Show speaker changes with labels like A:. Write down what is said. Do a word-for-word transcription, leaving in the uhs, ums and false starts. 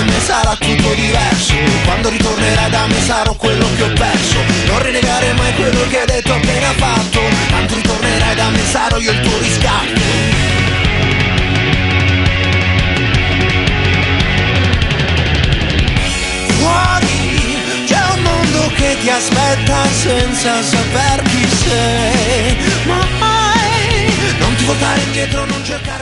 A: me sarà tutto diverso. Quando ritornerai da me sarò quello che ho perso. Non rinnegare mai quello che hai detto appena fatto. Quando ritornerai da me sarò io il tuo riscatto. Fuori c'è un mondo che ti aspetta senza saper chi sei. Mai non ti voltare indietro, non cercare